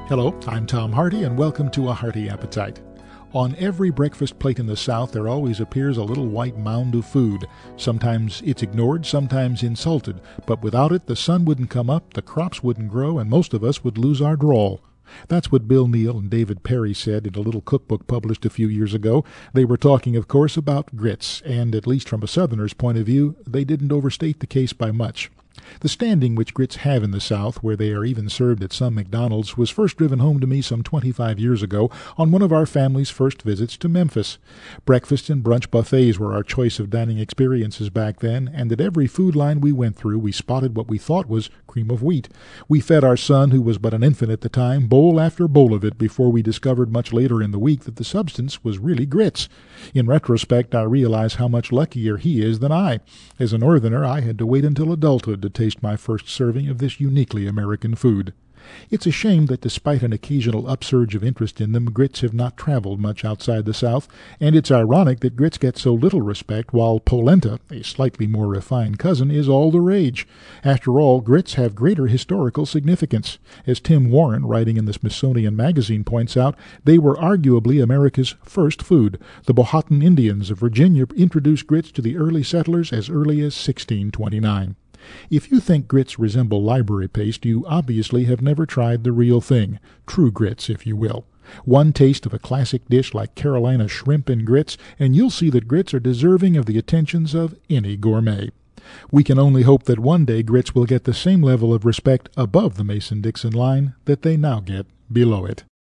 Hello, I'm Tom Hardy, and welcome to A Hearty Appetite. On every breakfast plate in the South, there always appears a little white mound of food. Sometimes it's ignored, sometimes insulted, but without it, the sun wouldn't come up, the crops wouldn't grow, and most of us would lose our drawl. That's what Bill Neal and David Perry said in a little cookbook published a few years ago. They were talking, of course, about grits, and at least from a Southerner's point of view, they didn't overstate the case by much. The standing which grits have in the South, where they are even served at some McDonald's, was first driven home to me some 25 years ago on one of our family's first visits to Memphis. Breakfast and brunch buffets were our choice of dining experiences back then, and at every food line we went through we spotted what we thought was cream of wheat. We fed our son, who was but an infant at the time, bowl after bowl of it before we discovered much later in the week that the substance was really grits. In retrospect, I realize how much luckier he is than I. As a Northerner, I had to wait until adulthood to taste my first serving of this uniquely American food. It's a shame that despite an occasional upsurge of interest in them, grits have not traveled much outside the South, and it's ironic that grits get so little respect while polenta, a slightly more refined cousin, is all the rage. After all, grits have greater historical significance. As Tim Warren, writing in the Smithsonian Magazine, points out, they were arguably America's first food. The Powhatan Indians of Virginia introduced grits to the early settlers as early as 1629. If you think grits resemble library paste, you obviously have never tried the real thing, true grits, if you will. One taste of a classic dish like Carolina shrimp and grits, and you'll see that grits are deserving of the attentions of any gourmet. We can only hope that one day grits will get the same level of respect above the Mason-Dixon line that they now get below it.